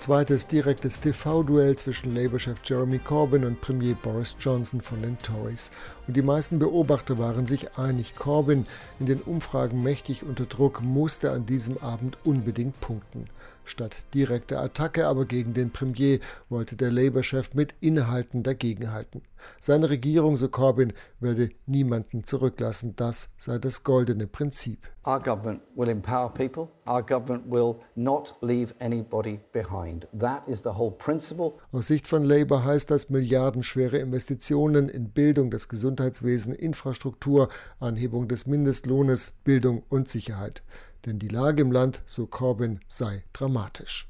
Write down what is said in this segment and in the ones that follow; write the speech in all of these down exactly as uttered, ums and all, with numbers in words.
Zweites direktes T V-Duell zwischen Labour-Chef Jeremy Corbyn und Premier Boris Johnson von den Tories. Und die meisten Beobachter waren sich einig, Corbyn, in den Umfragen mächtig unter Druck, musste an diesem Abend unbedingt punkten. Statt direkter Attacke aber gegen den Premier wollte der Labour-Chef mit Inhalten dagegenhalten. Seine Regierung, so Corbyn, werde niemanden zurücklassen. Das sei das goldene Prinzip. Our government will empower people. Our government will not leave anybody behind. That is the whole principle. Aus Sicht von Labour heißt das milliardenschwere Investitionen in Bildung, das Gesundheitswesen, Infrastruktur, Anhebung des Mindestlohnes, Bildung und Sicherheit. Denn die Lage im Land, so Corbyn, sei dramatisch.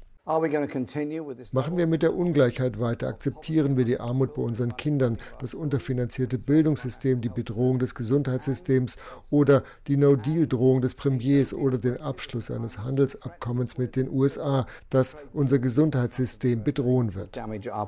Machen wir mit der Ungleichheit weiter, akzeptieren wir die Armut bei unseren Kindern, das unterfinanzierte Bildungssystem, die Bedrohung des Gesundheitssystems oder die No-Deal-Drohung des Premiers oder den Abschluss eines Handelsabkommens mit den U S A, das unser Gesundheitssystem bedrohen wird.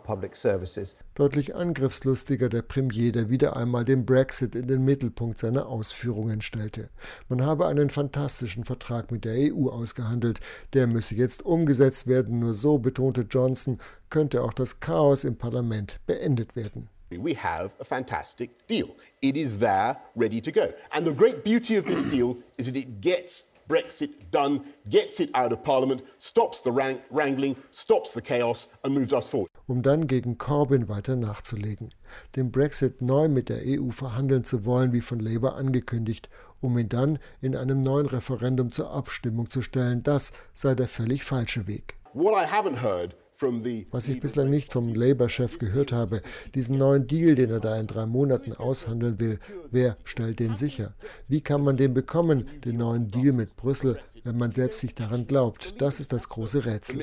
Deutlich angriffslustiger der Premier, der wieder einmal den Brexit in den Mittelpunkt seiner Ausführungen stellte. Man habe einen fantastischen Vertrag mit der E U ausgehandelt, der müsse jetzt umgesetzt werden. Nur so, betonte Johnson, könnte auch das Chaos im Parlament beendet werden. We have a fantastic deal. It is there, ready to go. And the great beauty of this deal is that it gets Brexit done, gets it out of Parliament, stops the wrang- wrangling, stops the chaos and moves us forward. Um dann gegen Corbyn weiter nachzulegen. Den Brexit neu mit der E U verhandeln zu wollen, wie von Labour angekündigt, um ihn dann in einem neuen Referendum zur Abstimmung zu stellen. Das sei der völlig falsche Weg. What I haven't heard from the Was ich bislang nicht vom Labour-Chef gehört habe, diesen neuen Deal, den er da in drei Monaten aushandeln will, wer stellt den sicher? Wie kann man den bekommen, den neuen Deal mit Brüssel, wenn man selbst nicht daran glaubt? Das ist das große Rätsel.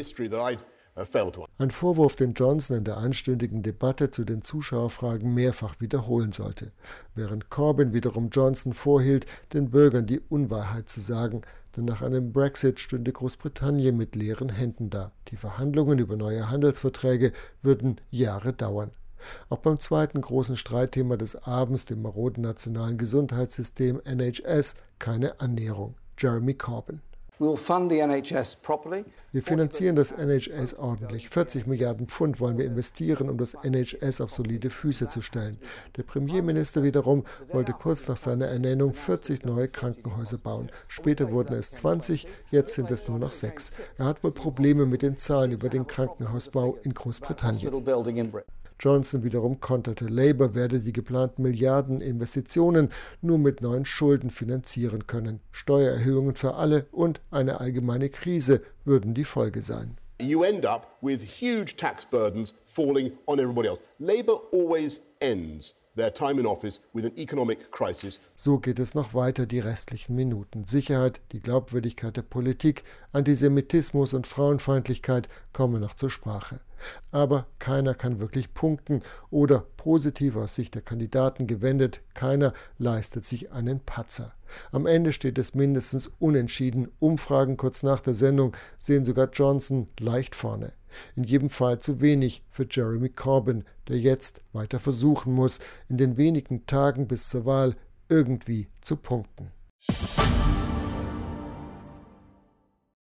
Ein Vorwurf, den Johnson in der einstündigen Debatte zu den Zuschauerfragen mehrfach wiederholen sollte, während Corbyn wiederum Johnson vorhielt, den Bürgern die Unwahrheit zu sagen, denn nach einem Brexit stünde Großbritannien mit leeren Händen da. Die Verhandlungen über neue Handelsverträge würden Jahre dauern. Auch beim zweiten großen Streitthema des Abends, dem maroden nationalen Gesundheitssystem N H S, keine Annäherung. Jeremy Corbyn. Wir finanzieren das N H S ordentlich. vierzig Milliarden Pfund wollen wir investieren, um das N H S auf solide Füße zu stellen. Der Premierminister wiederum wollte kurz nach seiner Ernennung vierzig neue Krankenhäuser bauen. Später wurden es zwanzig, jetzt sind es nur noch sechs. Er hat wohl Probleme mit den Zahlen über den Krankenhausbau in Großbritannien. Johnson wiederum konterte, Labour werde die geplanten Milliardeninvestitionen nur mit neuen Schulden finanzieren können. Steuererhöhungen für alle und eine allgemeine Krise würden die Folge sein. You end up with huge tax burdens falling on everybody else. Labour always ends their time in office with an economic crisis. So geht es noch weiter die restlichen Minuten. Sicherheit, die Glaubwürdigkeit der Politik, Antisemitismus und Frauenfeindlichkeit kommen noch zur Sprache. Aber keiner kann wirklich punkten oder, positiv aus Sicht der Kandidaten gewendet, keiner leistet sich einen Patzer. Am Ende steht es mindestens unentschieden. Umfragen kurz nach der Sendung sehen sogar Johnson leicht vorne. In jedem Fall zu wenig für Jeremy Corbyn, der jetzt weiter versuchen muss, in den wenigen Tagen bis zur Wahl irgendwie zu punkten.